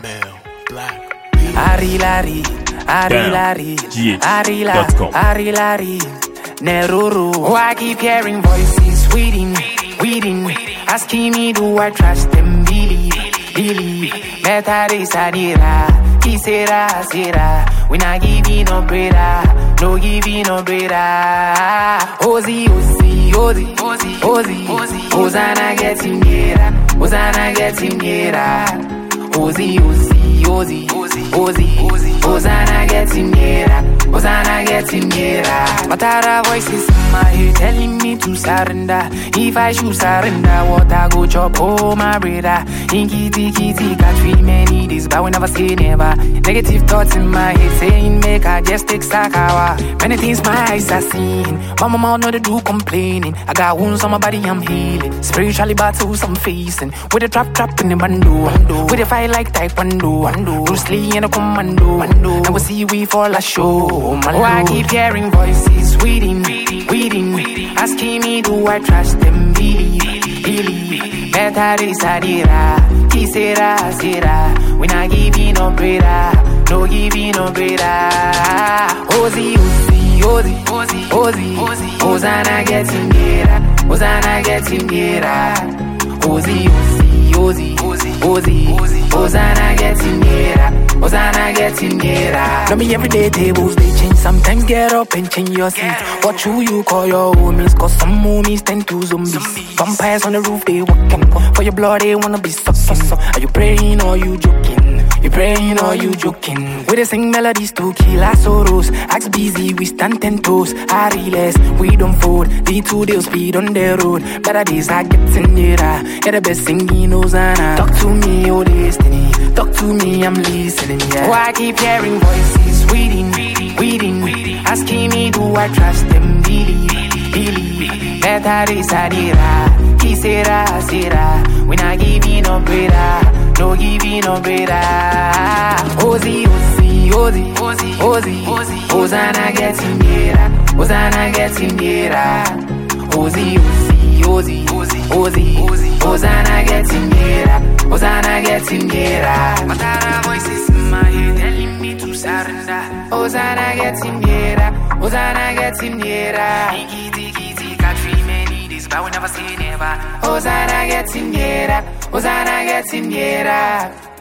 Male, black. Arilari, Arilari, Arilari, Neruru. Oh, I keep hearing voices, weeding, asking me do I trust them, Billy. Metare sadira, kisera, sera. We not giving no breda, no giving no breda. Ozi, Hosanna getting nearer, Hosanna getting nearer. Ozi, Hosanna getting nearer, Hosanna getting nearer. Matara voices in my head telling me to surrender. If I should surrender, what I go chop, oh my brother. In kitty, got 3 many days, but we never say never. Negative thoughts in my head saying make I just take Sakawa. Many things my eyes are seeing, but my mouth know they do complaining. I got wounds on my body, I'm healing. Spiritually battles I'm facing. With a trap in the bando. With a fight like Taekwondo. Bruce Lee and a commando. Now we see we fall a show. Oh, I keep hearing voices, weeding, asking me do I trust them, Billy. Metare sadira, kisera, sera. We not giving no breda, no giving no breda. Ozi, Hosanna getting nearer, Hosanna getting nearer. Ozi, Hosanna getting nearer, Hosanna getting nearer. Tell me everyday tables they change. Sometimes get up and change your seat. What you call your homies? Cause some homies tend to zombies. Vampires on the roof they walking. For your blood they wanna be sucking. Are you praying or you joking? You praying or you joking? We they sing melodies to kill our sorrows. Axe busy, we stand 10 toes. Ariles, we don't fold. The 2 they'll speed on the road. Better days are getting nearer. Yeah, the best singing Hosanna. Talk to me, oh destiny. Talk to me, I'm listening, yeah. Oh, I keep hearing voices, weeding, asking me do I trust them, Billy. Metare sadira, kisera, sera. We not giving no breda, no giving no breda. Ozi, Hosanna getting nearer, Hosanna getting nearer. Ozi, Hosanna getting nearer, Hosanna getting nearer. Matara voices in my head telling me to surrender. Hosanna getting nearer, Hosanna getting nearer. Kitty, got 3 many days, but we never say never. Hosanna getting nearer, Hosanna getting nearer.